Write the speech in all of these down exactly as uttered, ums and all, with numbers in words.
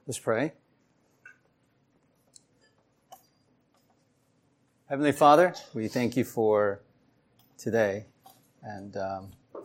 Let's pray. Heavenly Father, we thank you for today. And um,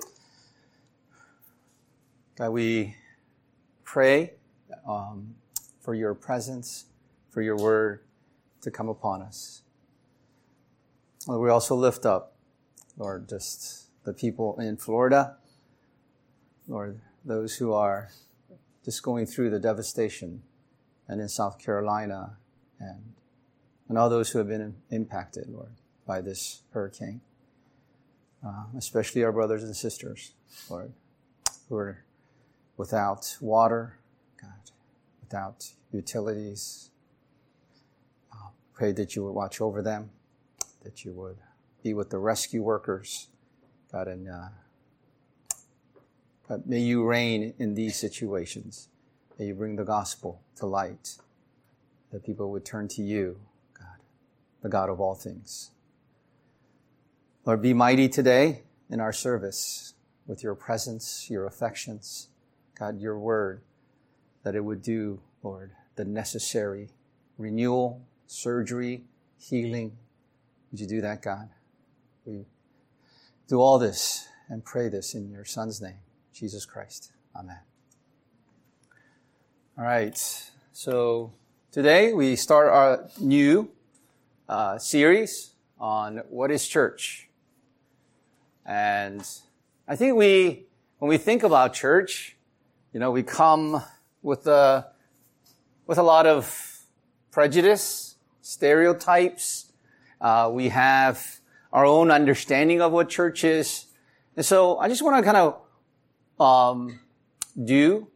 God, we pray um, for your presence, for your word to come upon us. Lord, we also lift up, Lord, just the people in Florida, Lord, those who are just going through the devastation, and in South Carolina, and and all those who have been impacted, Lord, by this hurricane, uh, especially our brothers and sisters, Lord, who are without water, God, without utilities. Uh, pray that you would watch over them, that you would be with the rescue workers, God, and uh, God, may you reign in these situations. May you bring the gospel to light, that people would turn to you, God, the God of all things. Lord, be mighty today in our service with your presence, your affections, God, your word, that it would do, Lord, the necessary renewal, surgery, healing. Would you do that, God? We do all this and pray this in your Son's name, Jesus Christ. Amen. All right. So today we start our new uh, series on what is church. And I think we, when we think about church, you know, we come with a, with a lot of prejudice, stereotypes. Uh, we have our own understanding of what church is. And so I just want to kind of Um, do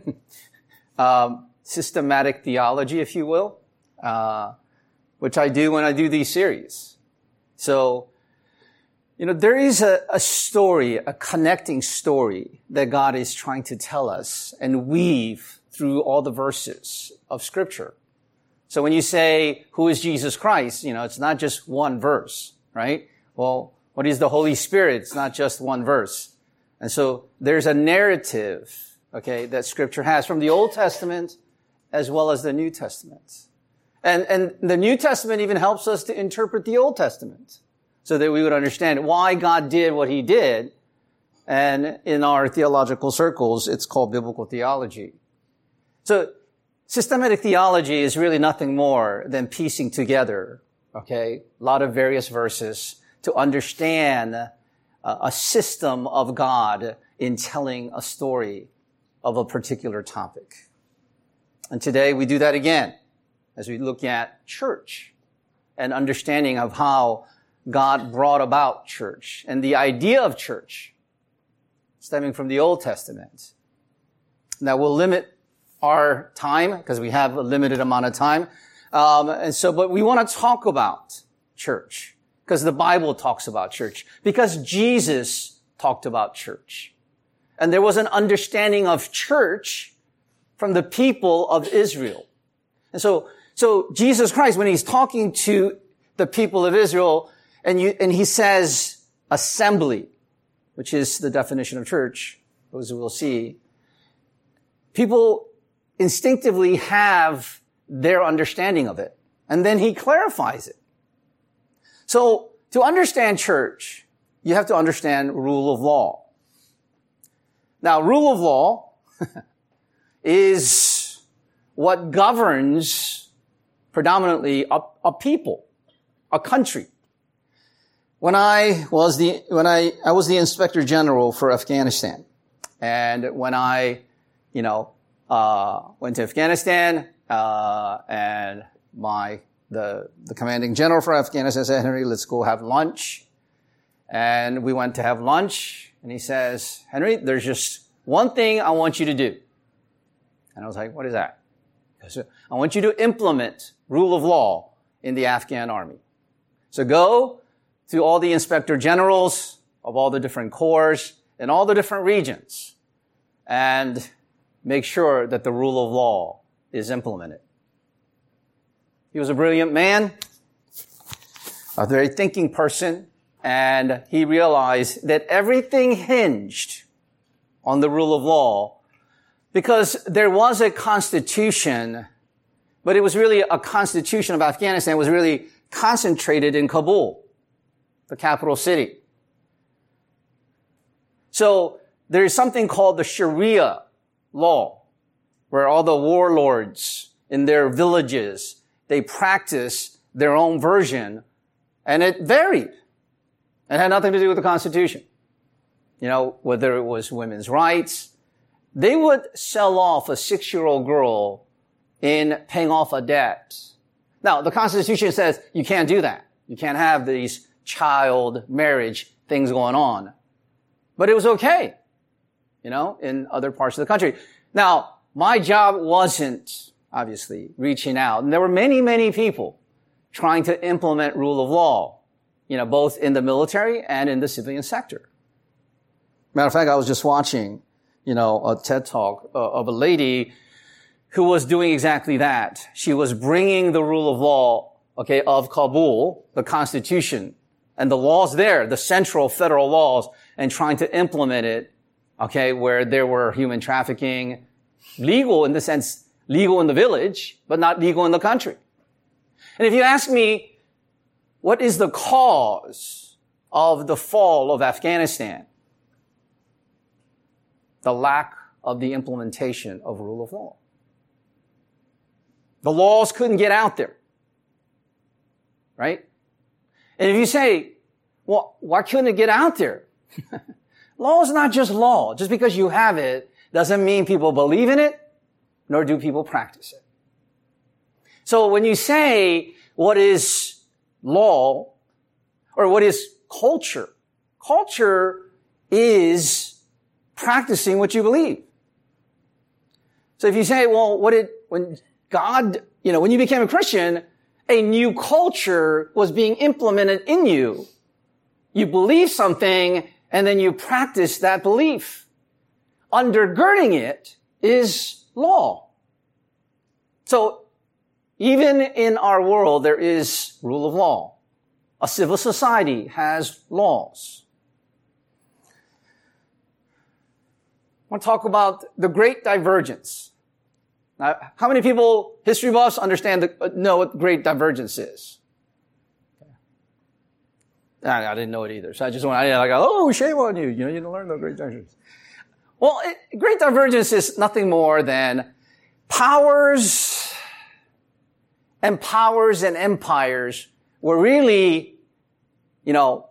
um, systematic theology, if you will, uh, which I do when I do these series. So, you know, there is a, a story, a connecting story that God is trying to tell us and weave through all the verses of Scripture. So when you say, who is Jesus Christ? You know, it's not just one verse, right? Well, what is the Holy Spirit? It's not just one verse. And so there's a narrative, okay, that Scripture has from the Old Testament as well as the New Testament. And, and the New Testament even helps us to interpret the Old Testament so that we would understand why God did what he did. And in our theological circles, it's called biblical theology. So systematic theology is really nothing more than piecing together, okay, a lot of various verses to understand a system of God in telling a story of a particular topic. And today we do that again as we look at church and understanding of how God brought about church and the idea of church stemming from the Old Testament. Now we'll limit our time because we have a limited amount of time. Um, and so, but we want to talk about church. Because the Bible talks about church. Because Jesus talked about church. And there was an understanding of church from the people of Israel. And so, so Jesus Christ, when he's talking to the people of Israel, and you, and he says assembly, which is the definition of church, as we'll see, people instinctively have their understanding of it. And then he clarifies it. So, to understand church, you have to understand rule of law. Now, rule of law is what governs predominantly a, a people, a country. When I was the, when I, I was the Inspector General for Afghanistan. And when I, you know, uh, went to Afghanistan, uh, and my The, the commanding general for Afghanistan said, Henry, let's go have lunch. And we went to have lunch. And he says, Henry, there's just one thing I want you to do. And I was like, what is that? He said, I want you to implement rule of law in the Afghan army. So go to all the inspector generals of all the different corps in all the different regions and make sure that the rule of law is implemented. He was a brilliant man, a very thinking person, and he realized that everything hinged on the rule of law Because there was a constitution, but it was really a constitution of Afghanistan. It was really concentrated in Kabul, the capital city. So there is something called the Sharia law, where all the warlords in their villages, they practice their own version, and it varied. It had nothing to do with the Constitution. You know, whether it was women's rights, they would sell off a six-year-old girl in paying off a debt. Now, the Constitution says you can't do that. You can't have these child marriage things going on. But it was okay, you know, in other parts of the country. Now, my job wasn't, obviously, reaching out. And there were many, many people trying to implement rule of law, you know, both in the military and in the civilian sector. Matter of fact, I was just watching, you know, a TED Talk uh, of a lady who was doing exactly that. She was bringing the rule of law, okay, of Kabul, the Constitution, and the laws there, the central federal laws, and trying to implement it, okay, where there were human trafficking, legal in the sense, legal in the village, but not legal in the country. And if you ask me, what is the cause of the fall of Afghanistan? The lack of the implementation of rule of law. The laws couldn't get out there. Right? And if you say, well, why couldn't it get out there? Law is not just law. Just because you have it doesn't mean people believe in it, nor do people practice it. So when you say what is law or what is culture, culture is practicing what you believe. So if you say, well, what did, when God, you know, when you became a Christian, a new culture was being implemented in you. You believe something and then you practice that belief. Undergirding it is law. So even in our world, there is rule of law. A civil society has laws. I want to talk about the Great Divergence. Now, how many people, history buffs, understand the, know what Great Divergence is? I, I didn't know it either, so I just went, I like, oh, shame on you. You know, you didn't learn the Great Divergence. Well, it, Great Divergence is nothing more than powers and powers and empires were really, you know,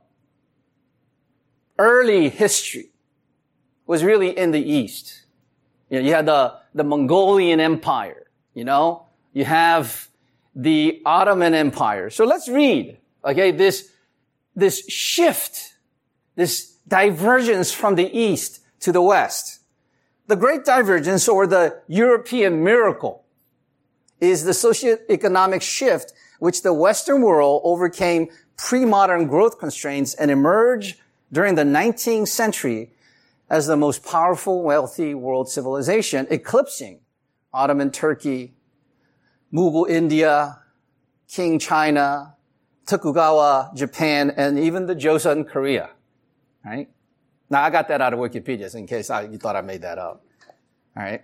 early history was really in the East. You know, you had the, the Mongolian Empire, you know, you have the Ottoman Empire. So let's read, okay, this, this shift, this divergence from the East to the West. The Great Divergence, or the European miracle, is the socioeconomic shift which the Western world overcame pre-modern growth constraints and emerged during the nineteenth century as the most powerful, wealthy world civilization, eclipsing Ottoman Turkey, Mughal India, Qing China, Tokugawa Japan, and even the Joseon Korea. Right? Now, I got that out of Wikipedia, just in case I, you thought I made that up. All right?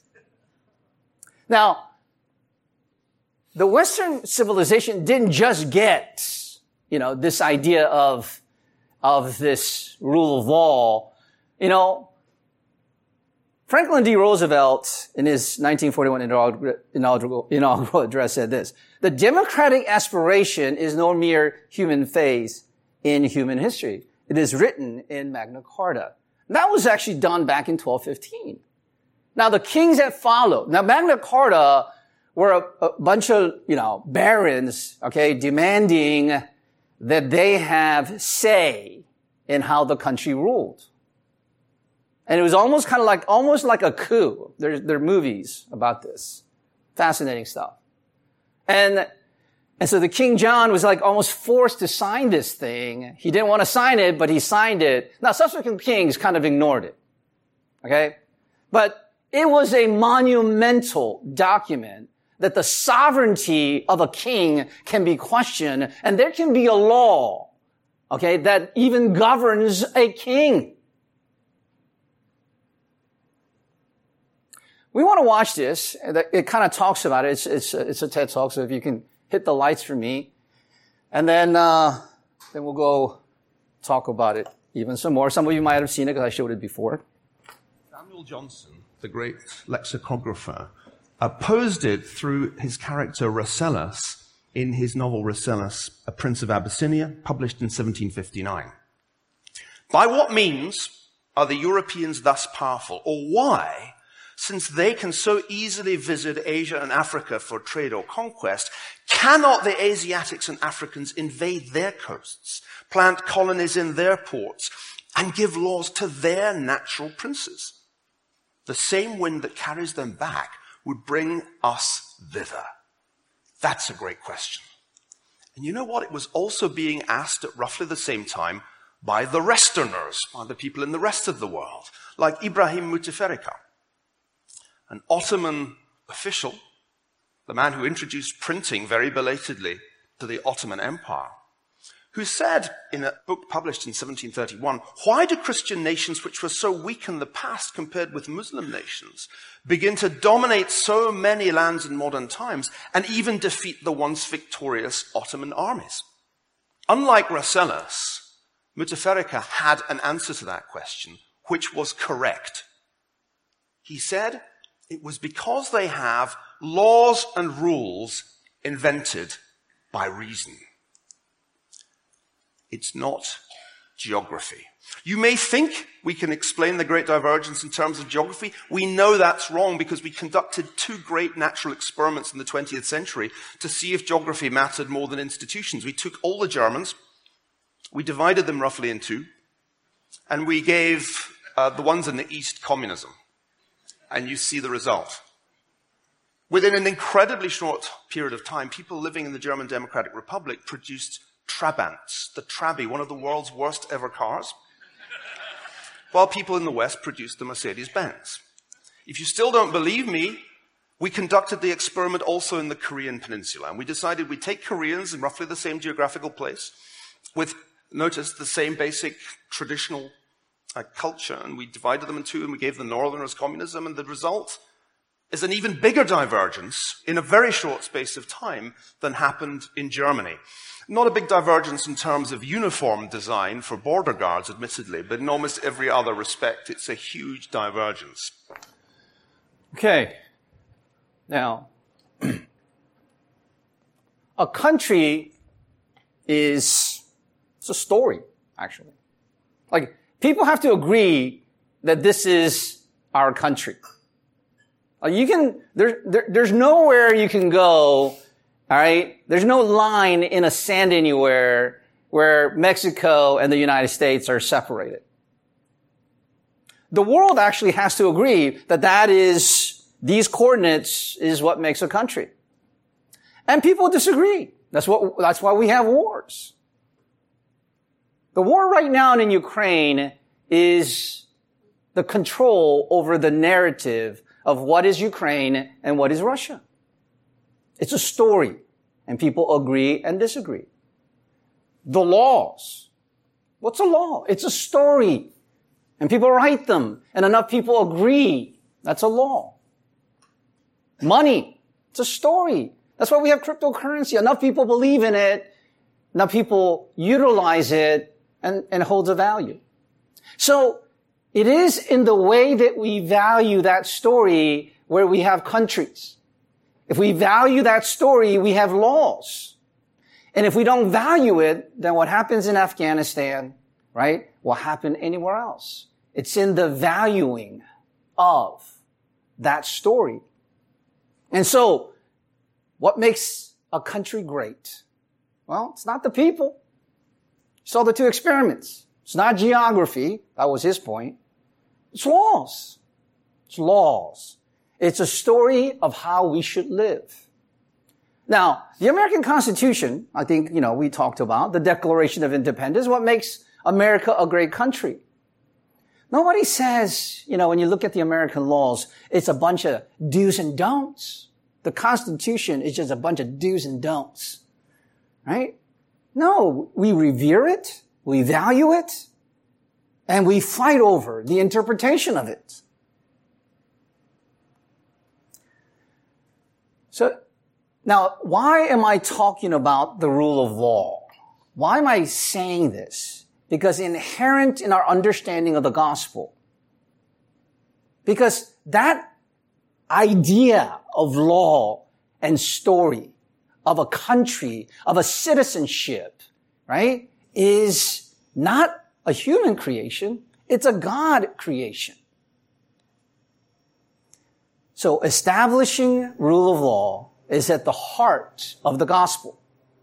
Now, the Western civilization didn't just get, you know, this idea of, of this rule of law. You know, Franklin D. Roosevelt, in his nineteen forty-one inaugural, inaugural, inaugural address, said this: "The democratic aspiration is no mere human phase in human history. It is written in Magna Carta." And that was actually done back in twelve fifteen. Now, the kings that followed. Now, Magna Carta were a, a bunch of, you know, barons, okay, demanding that they have say in how the country ruled. And it was almost kind of like, almost like a coup. There, there are movies about this. Fascinating stuff. And, and so the King John was like almost forced to sign this thing. He didn't want to sign it, but he signed it. Now, subsequent kings kind of ignored it. Okay? But it was a monumental document that the sovereignty of a king can be questioned, and there can be a law, okay, that even governs a king. we want to watch this. It kind of talks about it. It's, it's, it's a TED Talk, so if you can hit the lights for me. And then, uh, then we'll go talk about it even some more. Some of you might have seen it because I showed it before. Samuel Johnson, the great lexicographer, uh, posed it through his character Rasselas in his novel Rasselas, A Prince of Abyssinia, published in seventeen fifty-nine. By what means are the Europeans thus powerful? Or why, since they can so easily visit Asia and Africa for trade or conquest, cannot the Asiatics and Africans invade their coasts, plant colonies in their ports, and give laws to their natural princes? The same wind that carries them back would bring us thither. That's a great question. And you know what? It was also being asked at roughly the same time by the Westerners, by the people in the rest of the world, like Ibrahim Mutafarrika, an Ottoman official, the man who introduced printing very belatedly to the Ottoman Empire, who said in a book published in seventeen thirty-one, why do Christian nations which were so weak in the past compared with Muslim nations begin to dominate so many lands in modern times and even defeat the once victorious Ottoman armies? Unlike Rasselas, Mutafarrika had an answer to that question, which was correct. He said it was because they have laws and rules invented by reason. It's not geography. You may think we can explain the Great Divergence in terms of geography. We know that's wrong because we conducted two great natural experiments in the twentieth century to see if geography mattered more than institutions. We took all the Germans, we divided them roughly in two, and we gave uh, the ones in the East communism. And you see the result. Within an incredibly short period of time, people living in the German Democratic Republic produced Trabants, the Trabi, one of the world's worst ever cars, while people in the West produced the Mercedes-Benz. If you still don't believe me, we conducted the experiment also in the Korean peninsula, and we decided we'd take Koreans in roughly the same geographical place, with, notice, the same basic traditional uh, culture, and we divided them in two, and we gave the Northerners communism, and the result is an even bigger divergence in a very short space of time than happened in Germany. Not a big divergence in terms of uniform design for border guards, admittedly, but in almost every other respect, it's a huge divergence. Okay. Now, a country is, it's a story, actually. Like, people have to agree that this is our country. Like, you can, there, there, there's nowhere you can go. All right? There's no line in a sand anywhere where Mexico and the United States are separated. The world actually has to agree that that is, these coordinates is what makes a country. And people disagree. That's what, that's why we have wars. The war right now in Ukraine is the control over the narrative of what is Ukraine and what is Russia. It's a story, and people agree and disagree. The laws. What's a law? It's a story, and people write them, and enough people agree. That's a law. Money. It's a story. That's why we have cryptocurrency. Enough people believe in it, enough people utilize it, and, and holds a value. So, it is in the way that we value that story where we have countries. If we value that story, we have laws. And if we don't value it, then what happens in Afghanistan, right, will happen anywhere else. It's in the valuing of that story. And so, what makes a country great? Well, it's not the people. You saw the two experiments. It's not geography. That was his point. It's laws. It's laws. It's a story of how we should live. Now, the American Constitution, I think, you know, we talked about, the Declaration of Independence, what makes America a great country. Nobody says, you know, when you look at the American laws, it's a bunch of do's and don'ts. The Constitution is just a bunch of do's and don'ts. Right? No, we revere it, we value it, and we fight over the interpretation of it. So now, why am I talking about the rule of law? Why am I saying this? Because inherent in our understanding of the gospel, because that idea of law and story, of a country, of a citizenship, right, is not a human creation. It's a God creation. So establishing rule of law is at the heart of the gospel.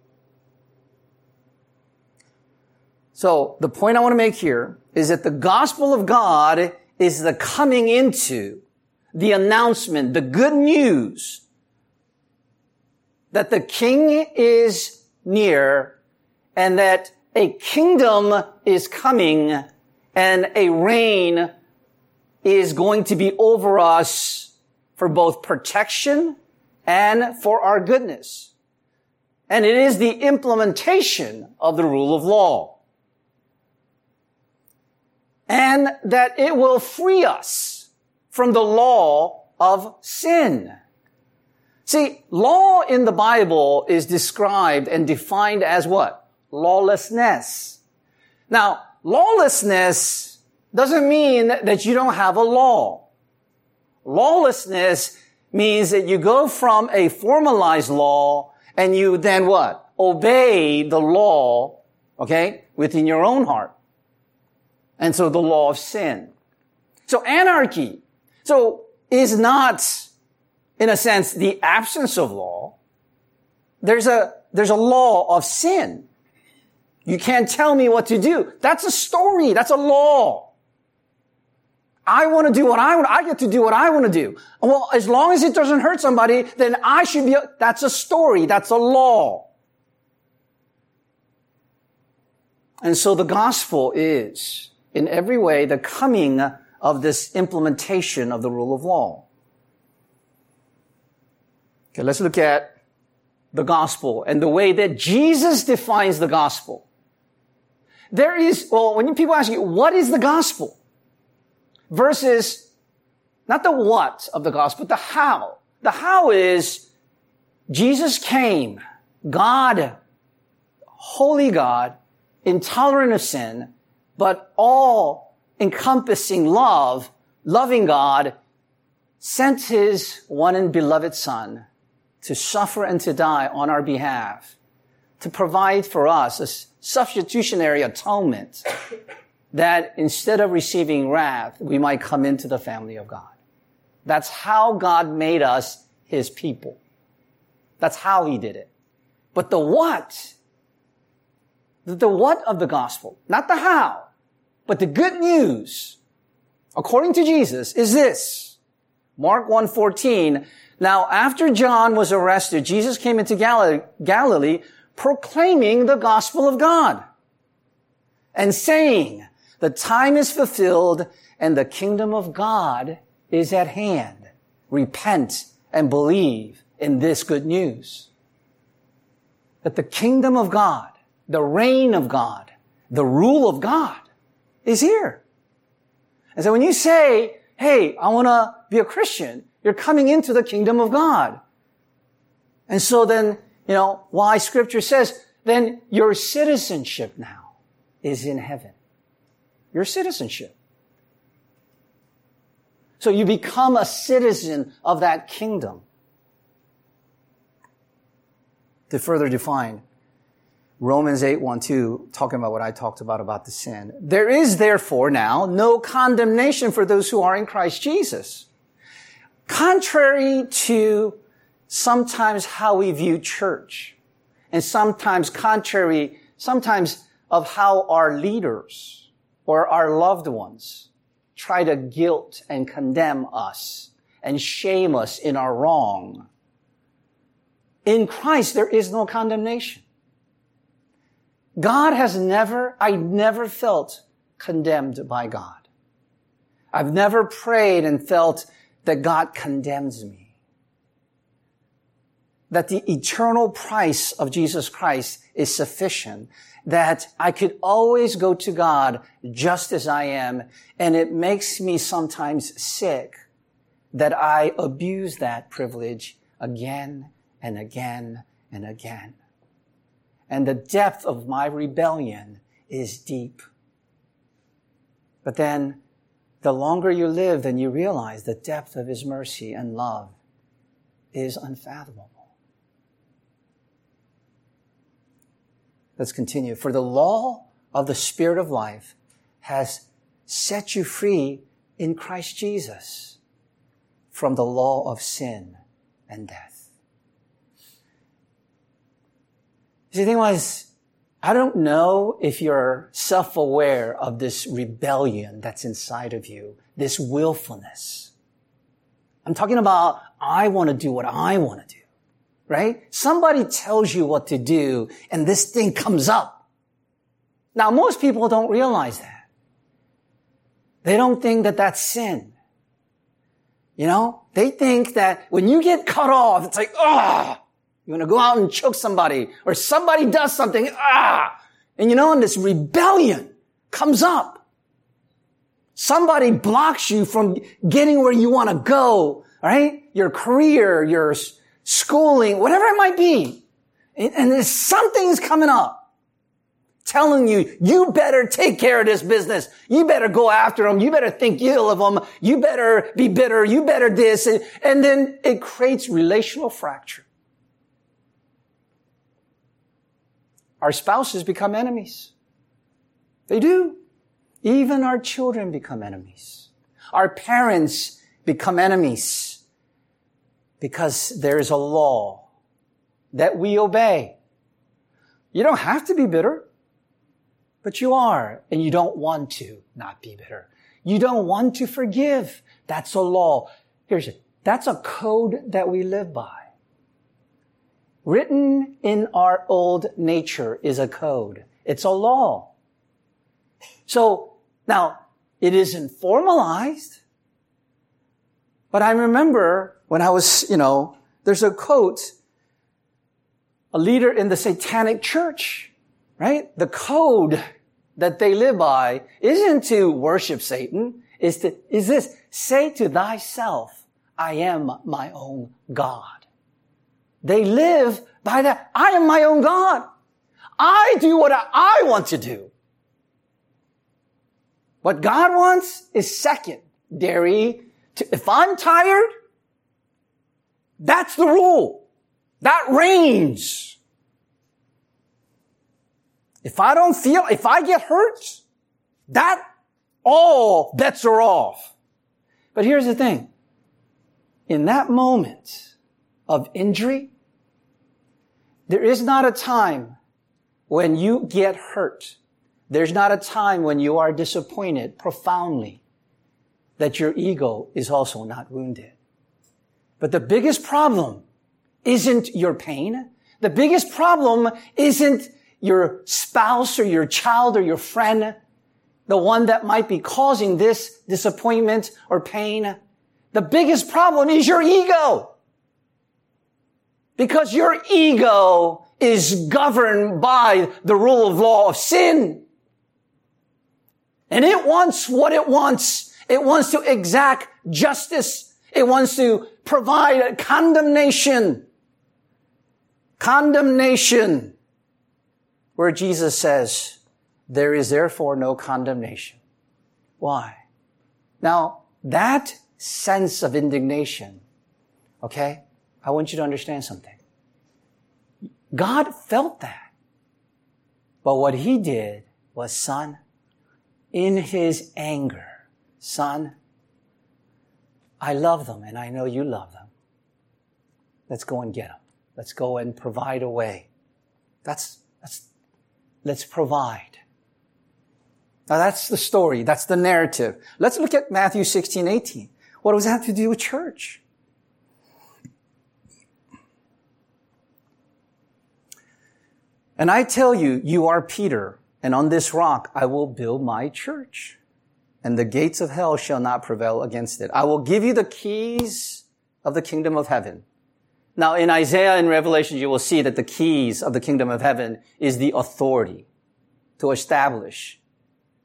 So the point I want to make here is that the gospel of God is the coming into, the announcement, the good news that the king is near and that a kingdom is coming and a reign is going to be over us for both protection and for our goodness. And it is the implementation of the rule of law. And that it will free us from the law of sin. See, law in the Bible is described and defined as what? Lawlessness. Now, lawlessness doesn't mean that you don't have a law. Lawlessness means that you go from a formalized law and you then what? Obey the law, okay, within your own heart. And so the law of sin. So anarchy, so is not, in a sense, the absence of law. There's a, there's a law of sin. You can't tell me what to do. That's a story. That's a law. I want to do what I want. I get to do what I want to do. Well, as long as it doesn't hurt somebody, then I should be, a, that's a story. That's a law. And so the gospel is, in every way, the coming of this implementation of the rule of law. Okay, let's look at the gospel and the way that Jesus defines the gospel. There is, well, when people ask you, what is the gospel? Versus, not the what of the gospel, but the how. The how is, Jesus came, God, holy God, intolerant of sin, but all-encompassing love, loving God, sent his one and beloved Son to suffer and to die on our behalf, to provide for us a substitutionary atonement that instead of receiving wrath, we might come into the family of God. That's how God made us his people. That's how he did it. But the what, the what of the gospel, not the how, but the good news, according to Jesus, is this. Mark one fourteen, now after John was arrested, Jesus came into Galilee, Galilee proclaiming the gospel of God and saying, the time is fulfilled and the kingdom of God is at hand. Repent and believe in this good news. That the kingdom of God, the reign of God, the rule of God is here. And so when you say, hey, I want to be a Christian, you're coming into the kingdom of God. And so then, you know, why Scripture says, then your citizenship now is in heaven. Your citizenship. So you become a citizen of that kingdom. To further define, Romans eight, one, two, talking about what I talked about, about the sin. There is therefore now no condemnation for those who are in Christ Jesus. Contrary to sometimes how we view church, and sometimes contrary, sometimes of how our leaders or our loved ones try to guilt and condemn us and shame us in our wrong. In Christ, there is no condemnation. God has never, I never felt condemned by God. I've never prayed and felt that God condemns me. That the eternal price of Jesus Christ is sufficient. That I could always go to God just as I am. And it makes me sometimes sick that I abuse that privilege again and again and again. And the depth of my rebellion is deep. But then, the longer you live, then you realize the depth of His mercy and love is unfathomable. Let's continue. For the law of the Spirit of life has set you free in Christ Jesus from the law of sin and death. See, the thing was, I don't know if you're self-aware of this rebellion that's inside of you, this willfulness. I'm talking about, I want to do what I want to do, right? Somebody tells you what to do, and this thing comes up. Now, most people don't realize that. They don't think that that's sin. You know, they think that when you get cut off, it's like, ah, you want to go out and choke somebody, or somebody does something, ah, and you know, and this rebellion comes up. Somebody blocks you from getting where you want to go, right? Your career, your schooling, whatever it might be. And, and there's something's coming up telling you, you better take care of this business. You better go after them. You better think ill of them. You better be bitter. You better this. And, and then it creates relational fracture. Our spouses become enemies. They do. Even our children become enemies. Our parents become enemies because there is a law that we obey. You don't have to be bitter, but you are, and you don't want to not be bitter. You don't want to forgive. That's a law. Here's it. That's a code that we live by. Written in our old nature is a code. It's a law. So, now, it isn't formalized, but I remember when I was, you know, there's a quote, a leader in the Satanic Church, right? The code that they live by isn't to worship Satan, is to, is this, say to thyself, I am my own God. They live by that. I am my own God. I do what I want to do. What God wants is secondary. To, if I'm tired, that's the rule. That reigns. If I don't feel, if I get hurt, that all bets are off. But here's the thing. In that moment of injury, there is not a time when you get hurt. There's not a time when you are disappointed profoundly that your ego is also not wounded. But the biggest problem isn't your pain. The biggest problem isn't your spouse or your child or your friend, the one that might be causing this disappointment or pain. The biggest problem is your ego. Because your ego is governed by the rule of law of sin. And it wants what it wants. It wants to exact justice. It wants to provide condemnation. Condemnation. Where Jesus says, there is therefore no condemnation. Why? Now, that sense of indignation, okay, I want you to understand something. God felt that. But what He did was, son, in His anger, son, I love them and I know you love them. Let's go and get them. Let's go and provide a way. That's, that's, let's provide. Now that's the story. That's the narrative. Let's look at Matthew sixteen, eighteen. What does that have to do with church? And I tell you, you are Peter, and on this rock I will build my church, and the gates of hell shall not prevail against it. I will give you the keys of the kingdom of heaven. Now, in Isaiah and Revelation, you will see that the keys of the kingdom of heaven is the authority to establish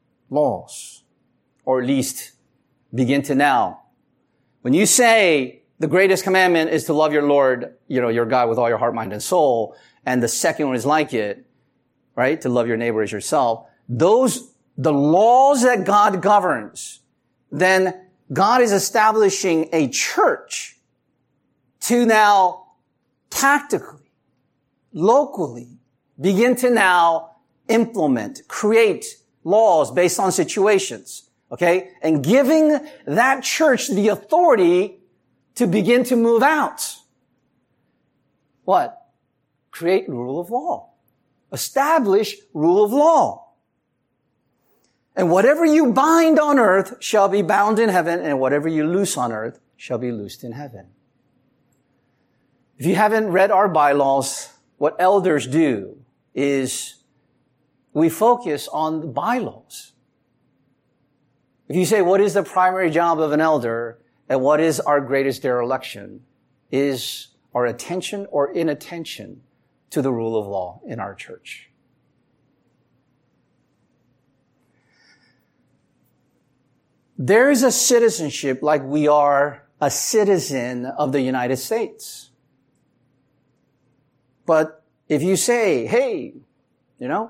laws, or at least begin to now. When you say the greatest commandment is to love your Lord, you know, your God with all your heart, mind, and soul. And the second one is like it, right? To love your neighbor as yourself. Those, the laws that God governs, then God is establishing a church to now tactically, locally, begin to now implement, create laws based on situations, okay? And giving that church the authority to begin to move out. What? Create rule of law. Establish rule of law. And whatever you bind on earth shall be bound in heaven, and whatever you loose on earth shall be loosed in heaven. If you haven't read our bylaws, what elders do is we focus on the bylaws. If you say, what is the primary job of an elder and what is our greatest dereliction, is our attention or inattention to the rule of law in our church. There is a citizenship like we are a citizen of the United States. But if you say, hey, you know,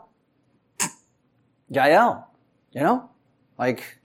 Jael, you know, like,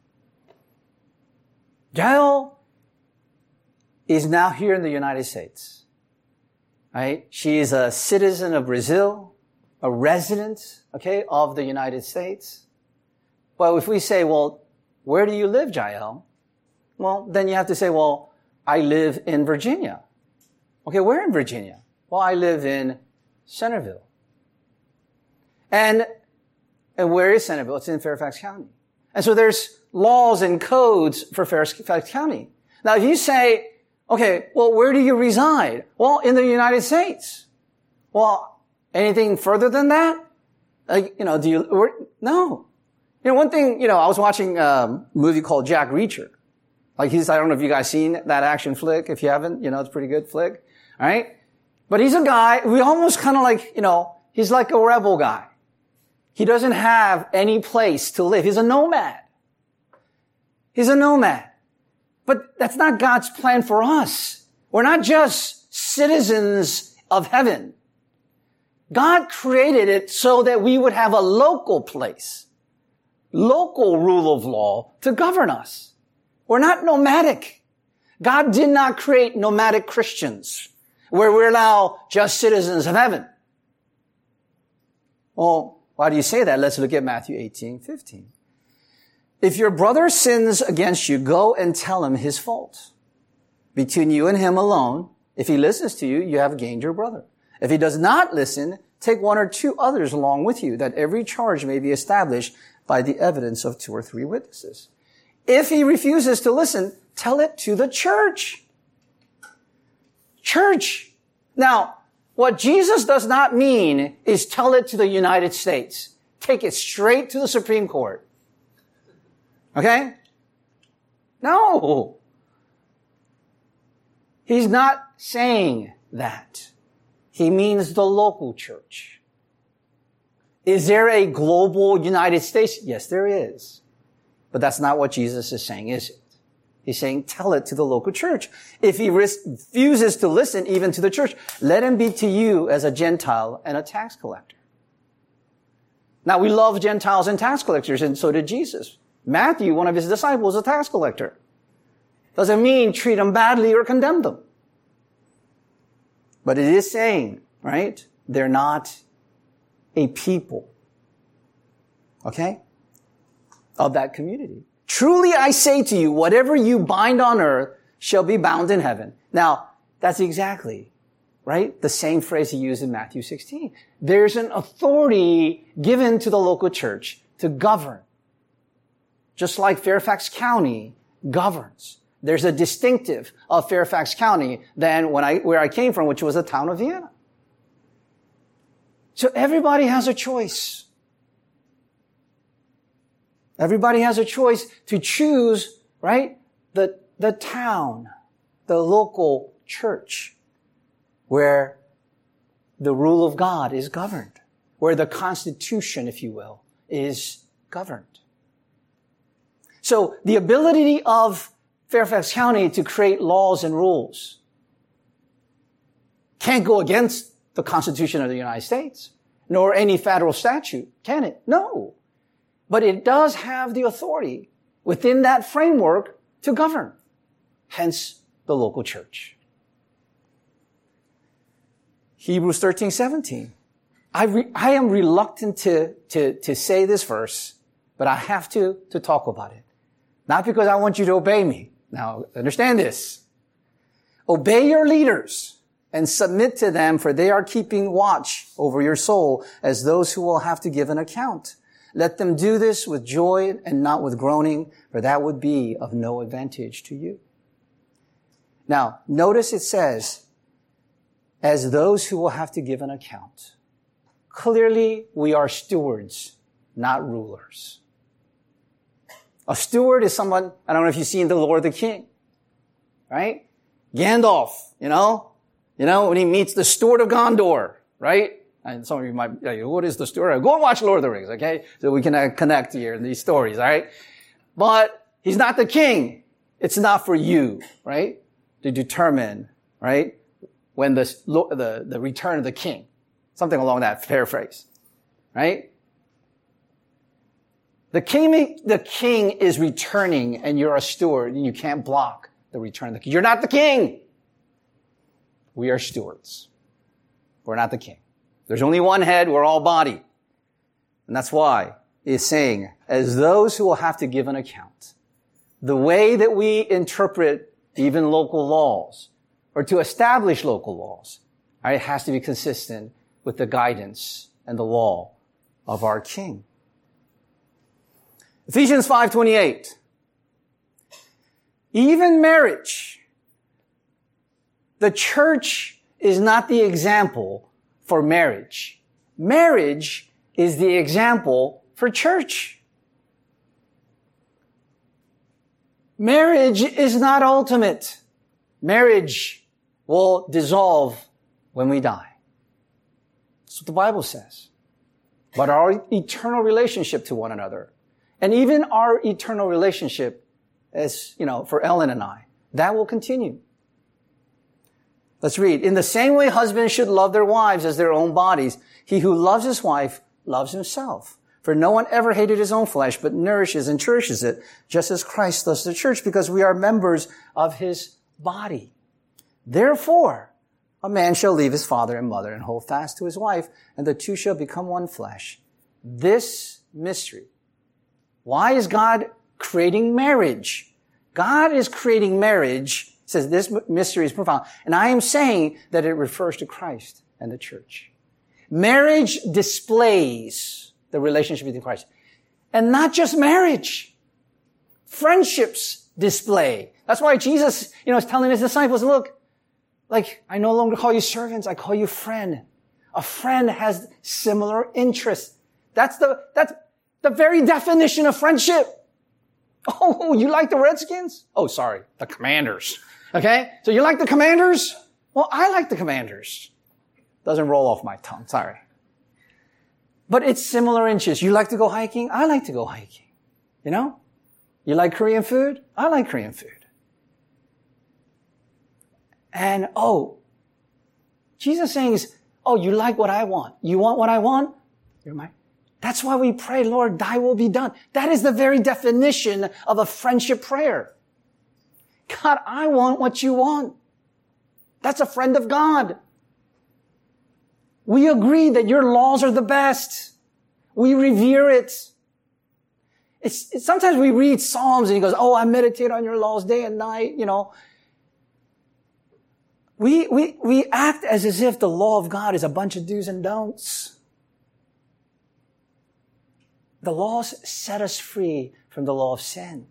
Jael is now here in the United States, right? She is a citizen of Brazil, a resident, okay, of the United States. Well, if we say, well, where do you live, Jael? Well, then you have to say, well, I live in Virginia. Okay, where in Virginia? Well, I live in Centerville. And, and where is Centerville? It's in Fairfax County. And so there's laws and codes for Fairfax County. Now, if you say, okay, well, where do you reside? Well, in the United States. Well, anything further than that? Like, you know, do you, where, no. You know, one thing, you know, I was watching a movie called Jack Reacher. Like he's, I don't know if you guys seen that action flick. If you haven't, you know, it's a pretty good flick. All right. But he's a guy, we almost kind of like, you know, he's like a rebel guy. He doesn't have any place to live. He's a nomad. He's a nomad. But that's not God's plan for us. We're not just citizens of heaven. God created it so that we would have a local place, local rule of law to govern us. We're not nomadic. God did not create nomadic Christians where we're now just citizens of heaven. Well, why do you say that? Let's look at Matthew eighteen fifteen. If your brother sins against you, go and tell him his fault. Between you and him alone, if he listens to you, you have gained your brother. If he does not listen, take one or two others along with you, that every charge may be established by the evidence of two or three witnesses. If he refuses to listen, tell it to the church. Church. Now, what Jesus does not mean is tell it to the United States. Take it straight to the Supreme Court. Okay? No. He's not saying that. He means the local church. Is there a global United States? Yes, there is. But that's not what Jesus is saying, is it? He's saying, tell it to the local church. If he refuses to listen even to the church, let him be to you as a Gentile and a tax collector. Now, we love Gentiles and tax collectors, and so did Jesus. Matthew, one of his disciples, is a tax collector. Doesn't mean treat them badly or condemn them. But it is saying, right, they're not a people, okay, of that community. Truly I say to you, whatever you bind on earth shall be bound in heaven. Now, that's exactly, right, the same phrase he used in Matthew sixteen. There's an authority given to the local church to govern. Just like Fairfax County governs. There's a distinctive of Fairfax County than when I, where I came from, which was the town of Vienna. So everybody has a choice. Everybody has a choice to choose, right, the, the town, the local church, where the rule of God is governed, where the Constitution, if you will, is governed. So the ability of Fairfax County to create laws and rules. Can't go against the Constitution of the United States, nor any federal statute, can it? No. But it does have the authority within that framework to govern. Hence, the local church. Hebrews thirteen seventeen. I, re, I am reluctant to, to, to say this verse, but I have to, to talk about it. Not because I want you to obey me. Now, understand this. Obey your leaders and submit to them, for they are keeping watch over your soul as those who will have to give an account. Let them do this with joy and not with groaning, for that would be of no advantage to you. Now, notice it says, as those who will have to give an account. Clearly, we are stewards, not rulers. A steward is someone, I don't know if you've seen The Lord the King, right? Gandalf, you know? You know, when he meets the steward of Gondor, right? And some of you might, like, what is the steward? Go and watch Lord of the Rings, okay? So we can uh, connect here in these stories, all right? But he's not the king. It's not for you, right? To determine, right? When the, the, the return of the king. Something along that paraphrase, right? The king, the king is returning and you're a steward and you can't block the return of the king. You're not the king. We are stewards. We're not the king. There's only one head. We're all body. And that's why it's saying, as those who will have to give an account, the way that we interpret even local laws or to establish local laws, right, it has to be consistent with the guidance and the law of our King. Ephesians five twenty-eight. Even marriage. The church is not the example for marriage. Marriage is the example for church. Marriage is not ultimate. Marriage will dissolve when we die. That's what the Bible says. But our eternal relationship to one another, and even our eternal relationship as, you know, for Ellen and I, that will continue. Let's read. In the same way, husbands should love their wives as their own bodies. He who loves his wife loves himself. For no one ever hated his own flesh, but nourishes and cherishes it, just as Christ loves the church, because we are members of his body. Therefore, a man shall leave his father and mother and hold fast to his wife, and the two shall become one flesh. This mystery. Why is God creating marriage? God is creating marriage. It says this mystery is profound. And I am saying that it refers to Christ and the church. Marriage displays the relationship between Christ. And not just marriage. Friendships display. That's why Jesus, you know, is telling his disciples, look, like, I no longer call you servants, I call you friend. A friend has similar interests. That's the, that's the very definition of friendship. Oh, you like the Redskins? Oh, sorry, the Commanders. Okay? So you like the Commanders? Well, I like the Commanders. Doesn't roll off my tongue, sorry. But it's similar interests. You like to go hiking? I like to go hiking. You know? You like Korean food? I like Korean food. And, oh, Jesus saying is, oh, you like what I want. You want what I want? You're my. That's why we pray, Lord, thy will be done. That is the very definition of a friendship prayer. God, I want what you want. That's a friend of God. We agree that your laws are the best. We revere it. It's, it's sometimes we read Psalms and he goes, oh, I meditate on your laws day and night, you know. We, we, we act as, as if the law of God is a bunch of do's and don'ts. The laws set us free from the law of sin.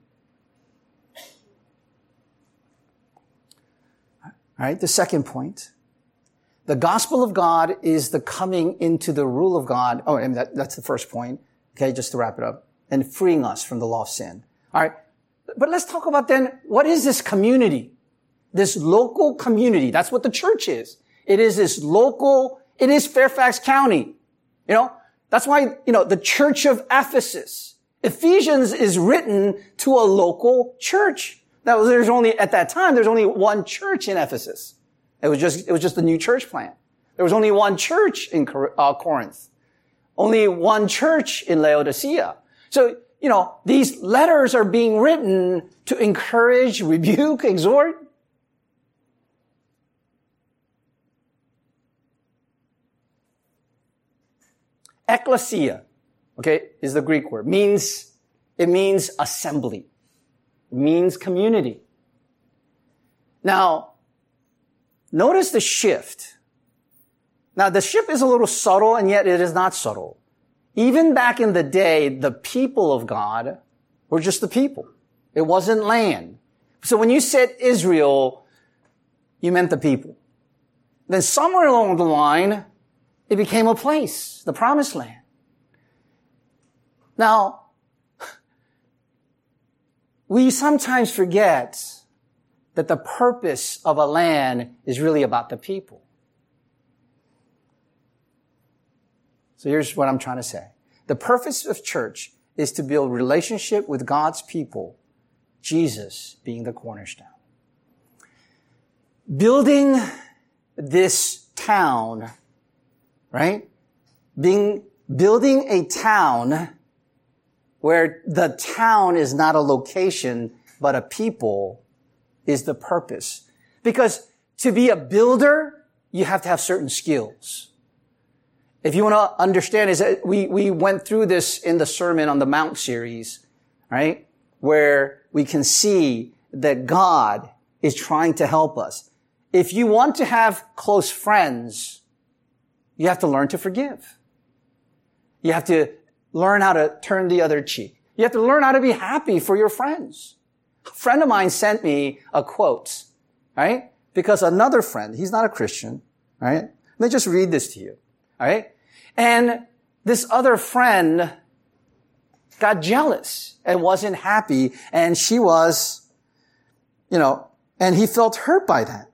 All right, the second point. The gospel of God is the coming into the rule of God. Oh, and that, that's the first point. Okay, just to wrap it up. And freeing us from the law of sin. All right. But let's talk about then, what is this community? This local community. That's what the church is. It is this local, it is Fairfax County. You know, that's why, you know, the church of Ephesus. Ephesians is written to a local church. That was, there's only, at that time, there's only one church in Ephesus. It was just, it was just a new church plant. There was only one church in uh, Corinth. Only one church in Laodicea. So, you know, these letters are being written to encourage, rebuke, exhort. Ecclesia, okay, is the Greek word. Means, it means assembly. It means community. Now, notice the shift. Now, the shift is a little subtle, and yet it is not subtle. Even back in the day, the people of God were just the people. It wasn't land. So when you said Israel, you meant the people. Then somewhere along the line, it became a place, the promised land. Now, we sometimes forget that the purpose of a land is really about the people. So here's what I'm trying to say. The purpose of church is to build relationship with God's people, Jesus being the cornerstone. Building this town, right? Being, building a town where the town is not a location, but a people is the purpose. Because to be a builder, you have to have certain skills. If you want to understand, is that we, we went through this in the Sermon on the Mount series, right? Where we can see that God is trying to help us. If you want to have close friends, you have to learn to forgive. You have to learn how to turn the other cheek. You have to learn how to be happy for your friends. A friend of mine sent me a quote, right? Because another friend, he's not a Christian, right? Let me just read this to you, all right? And this other friend got jealous and wasn't happy, and she was, you know, and he felt hurt by that.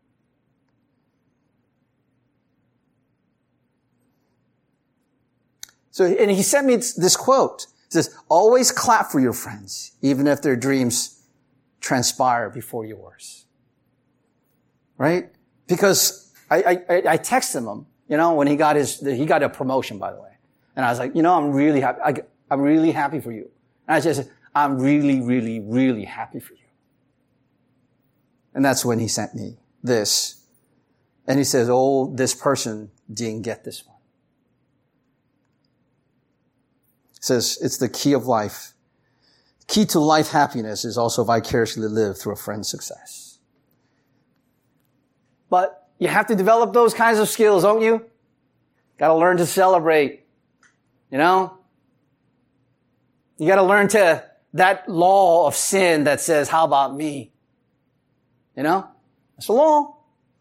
So, and he sent me this quote. It says, always clap for your friends, even if their dreams transpire before yours. Right? Because I, I, I texted him, you know, when he got his, he got a promotion, by the way. And I was like, you know, I'm really happy. I, I'm really happy for you. And I just said, I'm really, really, really happy for you. And that's when he sent me this. And he says, oh, this person didn't get this one. It says, it's the key of life. Key to life happiness is also vicariously lived through a friend's success. But you have to develop those kinds of skills, don't you? Got to learn to celebrate. You know? You got to learn to, that law of sin that says, how about me? You know? That's the law.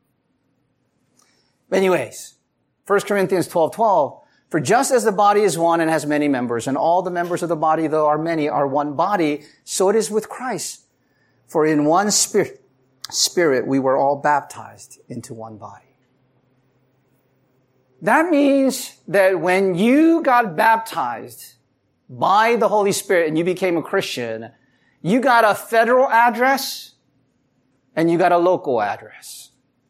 But anyways, First Corinthians twelve twelve. For just as the body is one and has many members, and all the members of the body, though are many, are one body, so it is with Christ. For in one spirit, spirit we were all baptized into one body. That means that when you got baptized by the Holy Spirit and you became a Christian, you got a federal address and you got a local address.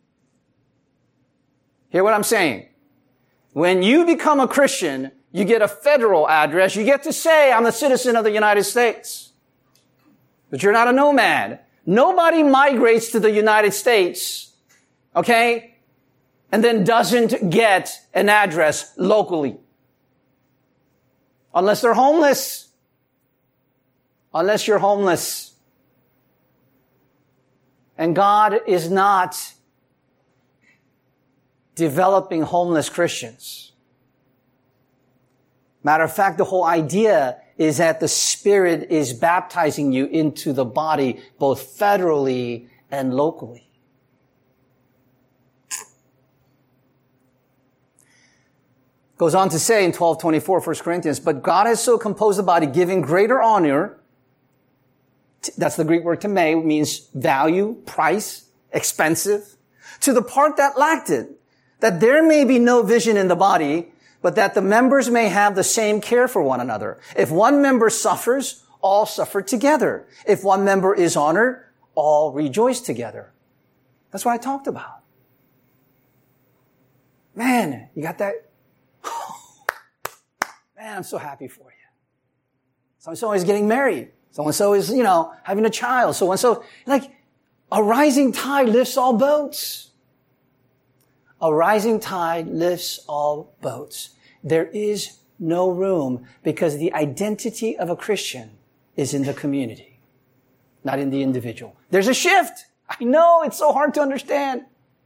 Hear what I'm saying? When you become a Christian, you get a federal address. You get to say, I'm a citizen of the United States. But you're not a nomad. Nobody migrates to the United States, okay, and then doesn't get an address locally. Unless they're homeless. Unless you're homeless. And God is not developing homeless Christians. Matter of fact, the whole idea is that the Spirit is baptizing you into the body, both federally and locally. Goes on to say in twelve twenty-four, First Corinthians, but God has so composed the body, giving greater honor. That's the Greek word tamei, means value, price, expensive, to the part that lacked it, that there may be no vision in the body, but that the members may have the same care for one another. If one member suffers, all suffer together. If one member is honored, all rejoice together. That's what I talked about. Man, you got that? Man, I'm so happy for you. So-and-so is getting married. So-and-so is, you know, having a child. So-and-so, like, a rising tide lifts all boats. A rising tide lifts all boats. There is no room because the identity of a Christian is in the community, not in the individual. There's a shift. I know it's so hard to understand.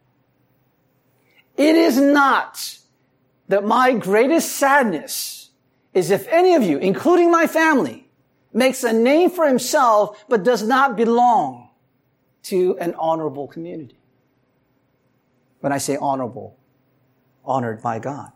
It is not that my greatest sadness is if any of you, including my family, makes a name for himself but does not belong to an honorable community. When I say honorable, honored by God.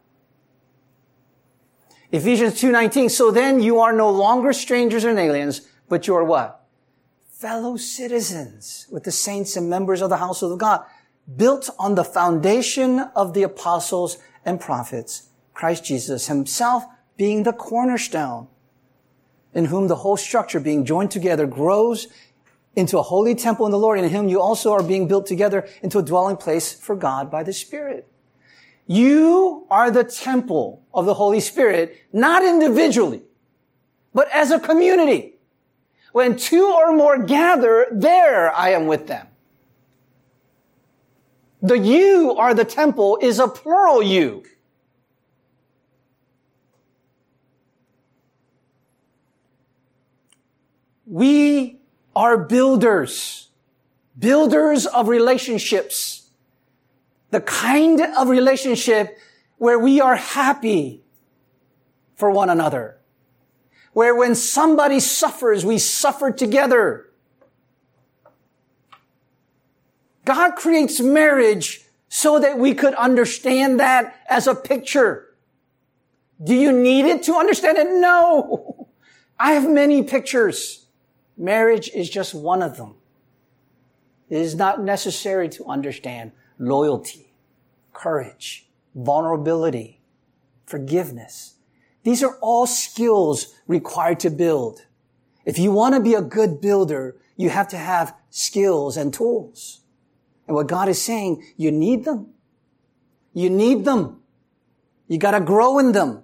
Ephesians two nineteen, so then you are no longer strangers and aliens, but you are what? Fellow citizens with the saints and members of the household of God, built on the foundation of the apostles and prophets, Christ Jesus himself being the cornerstone, in whom the whole structure being joined together grows into a holy temple in the Lord. In him you also are being built together into a dwelling place for God by the Spirit. You are the temple of the Holy Spirit, not individually, but as a community. When two or more gather, there I am with them. The you are the temple is a plural you. We are builders, builders of relationships, the kind of relationship where we are happy for one another, where when somebody suffers, we suffer together. God creates marriage so that we could understand that as a picture. Do you need it to understand it? No. I have many pictures. Marriage is just one of them. It is not necessary to understand loyalty, courage, vulnerability, forgiveness. These are all skills required to build. If you want to be a good builder, you have to have skills and tools. And what God is saying, you need them. You need them. You got to grow in them.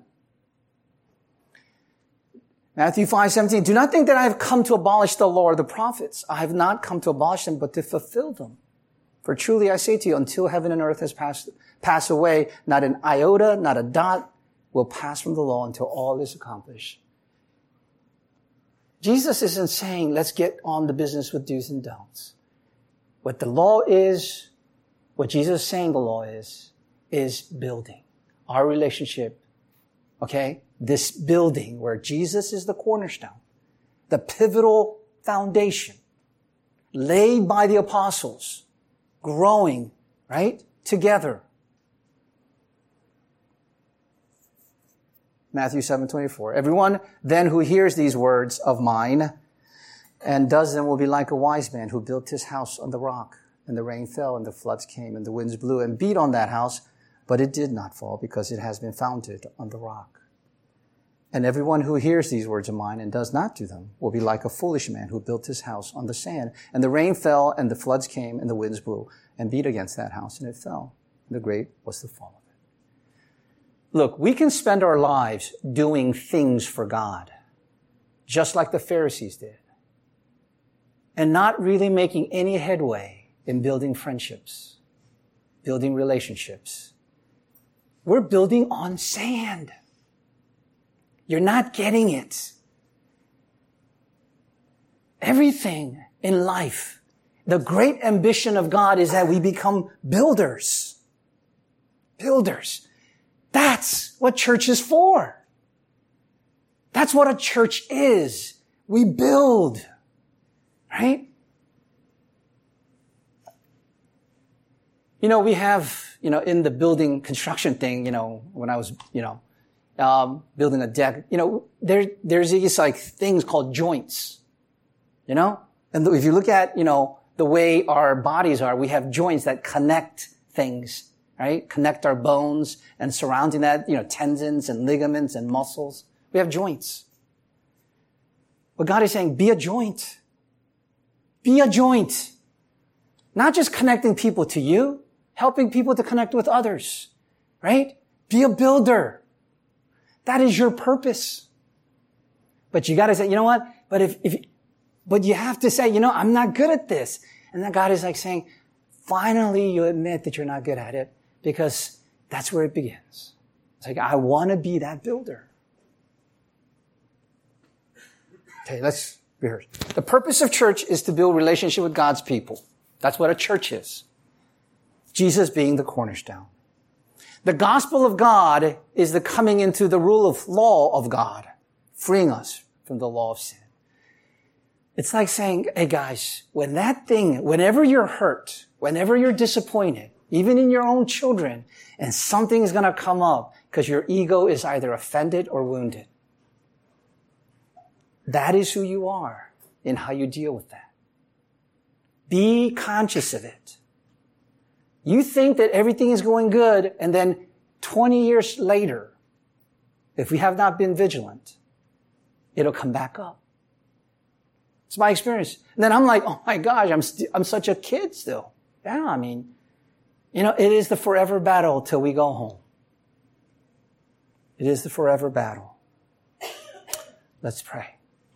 Matthew five seventeen, do not think that I have come to abolish the law or the prophets. I have not come to abolish them, but to fulfill them. For truly I say to you, until heaven and earth has passed, passed away, not an iota, not a dot will pass from the law until all is accomplished. Jesus isn't saying, let's get on the business with do's and don'ts. What the law is, what Jesus is saying the law is, is building our relationship, okay? This building where Jesus is the cornerstone, the pivotal foundation laid by the apostles, growing, right, together. Matthew seven twenty-four. Everyone then who hears these words of mine and does them will be like a wise man who built his house on the rock. And the rain fell and the floods came and the winds blew and beat on that house, but it did not fall because it has been founded on the rock. And everyone who hears these words of mine and does not do them will be like a foolish man who built his house on the sand. And the rain fell and the floods came and the winds blew and beat against that house and it fell. And the great was the fall of it. Look, we can spend our lives doing things for God, just like the Pharisees did, and not really making any headway in building friendships, building relationships. We're building on sand. You're not getting it. Everything in life, the great ambition of God is that we become builders. Builders. That's what church is for. That's what a church is. We build. Right? You know, we have, you know, in the building construction thing, you know, when I was, you know, Um, building a deck, you know, there, there's these like things called joints, you know? And if you look at, you know, the way our bodies are, we have joints that connect things, right? Connect our bones and surrounding that, you know, tendons and ligaments and muscles. We have joints. But God is saying, be a joint. Be a joint. Not just connecting people to you, helping people to connect with others, right? Be a builder. That is your purpose. But you got to say, you know what? But if, if, but you have to say, you know, I'm not good at this. And then God is like saying, finally you admit that you're not good at it, because that's where it begins. It's like, I want to be that builder. Okay, let's rehearse. The purpose of church is to build relationship with God's people. That's what a church is. Jesus being the cornerstone. The gospel of God is the coming into the rule of law of God, freeing us from the law of sin. It's like saying, hey guys, when that thing, whenever you're hurt, whenever you're disappointed, even in your own children, and something's going to come up because your ego is either offended or wounded. That is who you are and how you deal with that. Be conscious of it. You think that everything is going good, and then twenty years later, if we have not been vigilant, it'll come back up. It's my experience. And then I'm like, oh my gosh, I'm st- I'm such a kid still. Yeah, I mean, you know, it is the forever battle till we go home. It is the forever battle. Let's pray.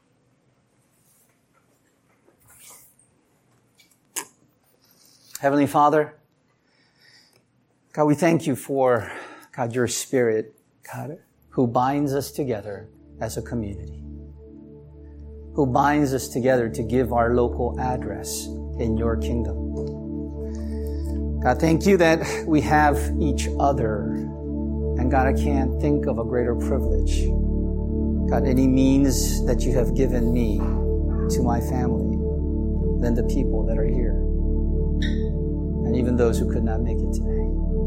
Heavenly Father, God, we thank you for, God, your Spirit, God, who binds us together as a community, who binds us together to give our local address in your kingdom. God, thank you that we have each other. And God, I can't think of a greater privilege, God, any means that you have given me to my family than the people that are here. And even those who could not make it today.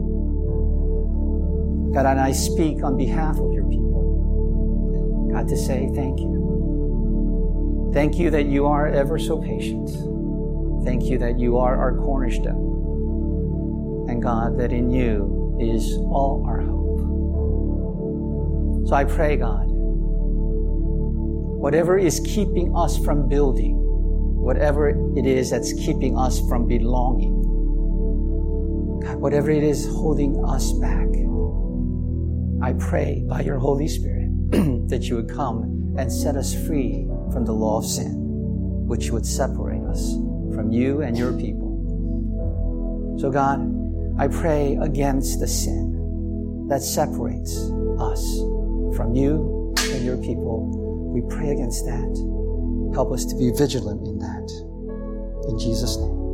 God, and I speak on behalf of your people, God, to say thank you. Thank you that you are ever so patient. Thank you that you are our cornerstone. And God, that in you is all our hope. So I pray, God, whatever is keeping us from building, whatever it is that's keeping us from belonging, God, whatever it is holding us back, I pray by your Holy Spirit that you would come and set us free from the law of sin, which would separate us from you and your people. So God, I pray against the sin that separates us from you and your people. We pray against that. Help us to be vigilant in that. In Jesus' name.